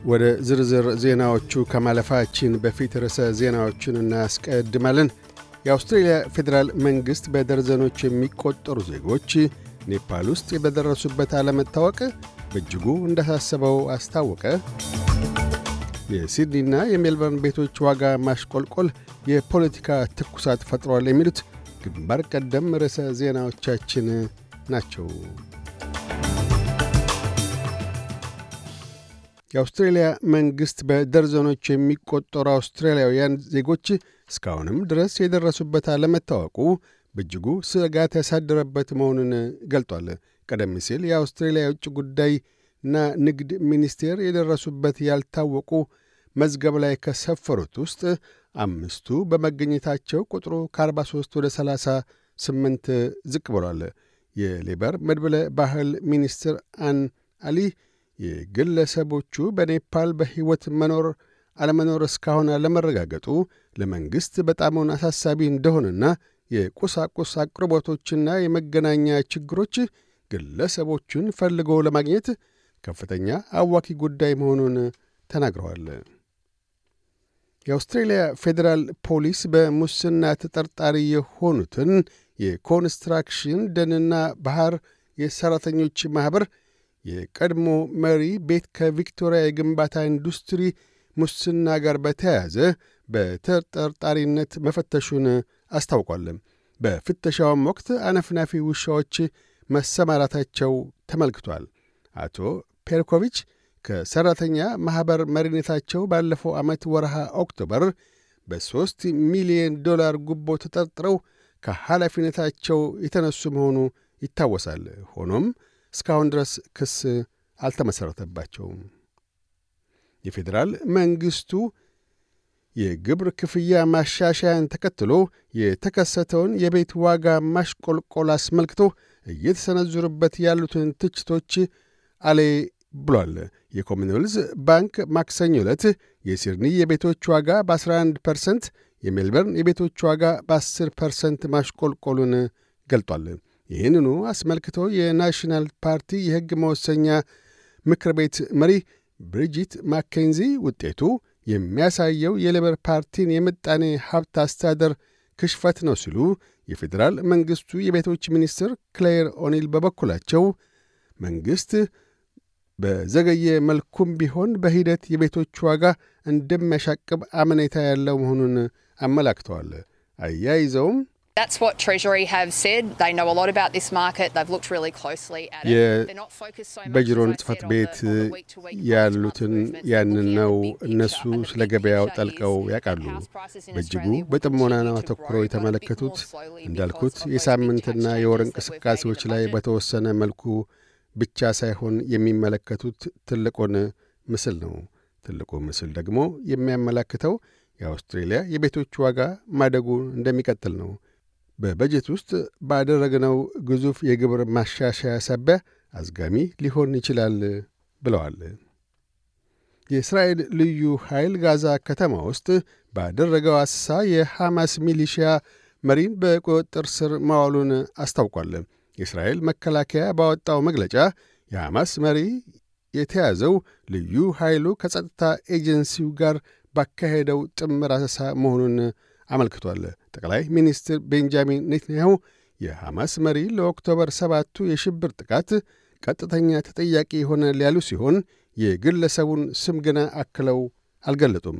ወደ ዝርዝር ዜናዎቹ ከማለፋችን በፊት ርዕሰ ዜናዎቹን እናስቀድማለን። የአውስትሬሊያ ፌዴራል መንግሥት በደርዘኖች የሚቆጠሩ ዜጎች ኔፓል ውስጥ በደረሱበት አለመታወቅ በእጅጉ እንዳሳሰበው አስታወቀ። የሲድኒና የሜልበርን ቤቶች ዋጋ ማሽቆልቆል የፖለቲካ ትኩሳት ፈጥሯል የሚሉት ግንባር ቀደም ርዕሰ ዜናዎቻችን ናቸው። የአውስትሬሊያ መንግሥት በደርዘኖች የሚቆጠሩ አውስትራሊያውያን ዜጎች እስካሁንም ድረስ የደረሱበት አለመታወቁ በእጅጉ ስጋት ያሳደረበት መሆኑን ገልጧል። ቀደም ሲል የአውስትሬሊያ የውጭ ጉዳይና ንግድ ሚኒስቴር የደረሱበት ያልታወቁ መዝገብ ላይ ከሰፈሩት ውስጥ 5ቱ በመገኘታቸው ቁጥሩ ከ43 ወደ 38 ዝቅ ብሏል። የሌበር መድብለ ባህል ሚኒስትር አን አሊ የግለሰቦቹ በኔፓል በሕይወት መኖር አለመኖር እስካሁን አለመረጋገጡ ለመንግሥት በጣሙን አሳሳቢ እንደሆነና የቁሳቁስ አቅርቦቶችና የመገናኛ ችግሮች ግለሰቦቹን ፈልጎ ለማግኘት ከፍተኛ አዋኪ ጉዳይ መሆኑን ተናግረዋል። የአውስትሬሊያ ፌዴራል ፖሊስ በሙስና ተጠርጣሪ የሆኑትን የኮንስትራክሽን ደንና ባህር የሠራተኞች ማኅበር የቀድሞ መሪ ቤት ከቪክቶሪያ የግንባታ ኢንዱስትሪ ሙስና ጋር በተያያዘ በተጠርጣሪነት መፈተሹን አስታውቋል። በፍተሻውም ወቅት አነፍናፊ ውሻዎች መሰማራታቸው ተመልክቷል። አቶ ፔርኮቪች ከሠራተኛ ማኅበር መሪነታቸው ባለፈው ዓመት ወርሃ ኦክቶበር $3 ሚሊዮን ጉቦ ተጠርጥረው ከኃላፊነታቸው የተነሱ መሆኑ ይታወሳል። ሆኖም እስካሁን ድረስ ክስ አልተመሠረተባቸውም። የፌዴራል መንግሥቱ የግብር ክፍያ ማሻሻያን ተከትሎ የተከሰተውን የቤት ዋጋ ማሽቆልቆል አስመልክቶ እየተሰነዘሩበት ያሉትን ትችቶች አሌ ብሏል። የኮመንዌልዝ ባንክ ማክሰኞ ዕለት የሲድኒ የቤቶች ዋጋ በ11%፣ የሜልበርን የቤቶች ዋጋ በ10% ማሽቆልቆሉን ገልጧል። ይህንኑ አስመልክቶ የናሽናል ፓርቲ የሕግ መወሰኛ ምክር ቤት መሪ ብሪጂት ማኬንዚ ውጤቱ የሚያሳየው የሌበር ፓርቲን የምጣኔ ሀብት አስተዳደር ክሽፈት ነው ሲሉ፣ የፌዴራል መንግሥቱ የቤቶች ሚኒስትር ክሌር ኦኒል በበኩላቸው መንግሥት በዘገየ መልኩም ቢሆን በሂደት የቤቶች ዋጋ እንደሚያሻቅብ አመኔታ ያለው መሆኑን አመላክተዋል። አያይዘውም That's what Treasury have said. They know a lot about this market. They've looked really closely at it. They're not focused so much በጅሮን ጽሕፈት ቤት ያሉትን ያንን ነው። እነሱ ስለ ገበያው ጠልቀው ያውቃሉ። በእጅጉ በጥሞና ነው አተኩረው የተመለከቱት። እንዳልኩት የሳምንትና የወር እንቅስቃሴዎች ላይ በተወሰነ መልኩ ብቻ ሳይሆን የሚመለከቱት ትልቁን ምስል ነው። ትልቁ ምስል ደግሞ የሚያመላክተው የአውስትሬሊያ የቤቶች ዋጋ ማደጉ እንደሚቀጥል ነው። በበጀት ውስጥ ባደረግነው ግዙፍ የግብር ማሻሻያ ሳቢያ አዝጋሚ ሊሆን ይችላል ብለዋል። የእስራኤል ልዩ ኃይል ጋዛ ከተማ ውስጥ ባደረገው አሰሳ የሐማስ ሚሊሺያ መሪን በቁጥጥር ስር ማዋሉን አስታውቋል። የእስራኤል መከላከያ ባወጣው መግለጫ የሐማስ መሪ የተያዘው ልዩ ኃይሉ ከጸጥታ ኤጀንሲው ጋር ባካሄደው ጥምር አሰሳ መሆኑን አመልክቷል። ጠቅላይ ሚኒስትር ቤንጃሚን ኔታንያሁ የሐማስ መሪ ለኦክቶበር 7ቱ የሽብር ጥቃት ቀጥተኛ ተጠያቂ ይሆናል ያሉ ሲሆን የግለሰቡን ስም ገና አክለው አልገለጡም።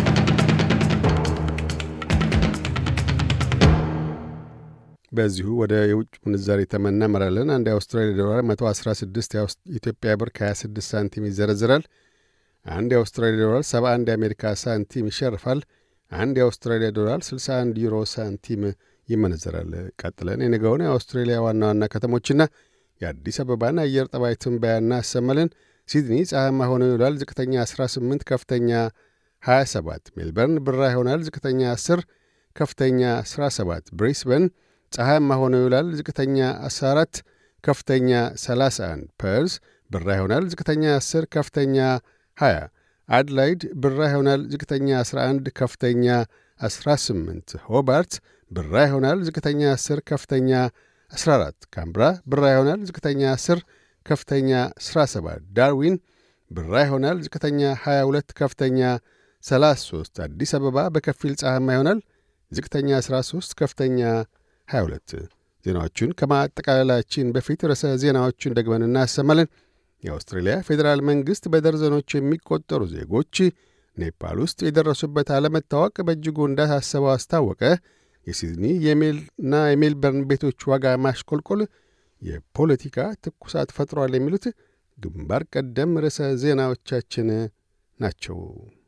በዚሁ ወደ የውጭ ምንዛሪ ተመናመራለን። አንድ የአውስትራሊያ ዶላር 116 የኢትዮጵያ ብር ከ26 ሳንቲም ይዘረዝራል። አንድ የአውስትራሊያ ዶላር 71 የአሜሪካ ሳንቲም ይሸርፋል። አንድ የአውስትራሊያ ዶላር 61 ዩሮ ሳንቲም ይመነዘራል። ቀጥለን የነገውን የአውስትራሊያ ዋና ዋና ከተሞችና የአዲስ አበባን አየር ጠባይ ትንበያና አሰማለን። ሲድኒ ፀሐያማ ሆኖ ይውላል። ዝቅተኛ 18፣ ከፍተኛ 27። ሜልበርን ብራ ይሆናል። ዝቅተኛ 10፣ ከፍተኛ 17። ብሪስበን ፀሐያማ ሆኖ ይውላል። ዝቅተኛ 14፣ ከፍተኛ 31። ፐርዝ ብራ ይሆናል። ዝቅተኛ 10፣ ከፍተኛ 20። አድላይድ ብራ ይሆናል። ዝቅተኛ 11፣ ከፍተኛ 18። ሆባርት ብራ ይሆናል። ዝቅተኛ 10፣ ከፍተኛ 14። ካምብራ ብራ ይሆናል። ዝቅተኛ 10፣ ከፍተኛ 17። ዳርዊን ብራ ይሆናል። ዝቅተኛ 22፣ ከፍተኛ 33። አዲስ አበባ በከፊል ፀሐያማ ይሆናል። ዝቅተኛ 13፣ ከፍተኛ 22። ዜናዎቹን ከማጠቃለላችን በፊት ርዕሰ ዜናዎቹን ደግመን እናሰማለን። የአውስትሬልያ ፌዴራል መንግሥት በደርዘኖች የሚቆጠሩ ዜጎች ኔፓል ውስጥ የደረሱበት አለመታወቅ በእጅጉ እንዳሳሰበው አስታወቀ። የሲድኒ የሜልና የሜልበርን ቤቶች ዋጋ ማሽቆልቆል የፖለቲካ ትኩሳት ፈጥሯል። የሚሉት ግንባር ቀደም ርዕሰ ዜናዎቻችን ናቸው።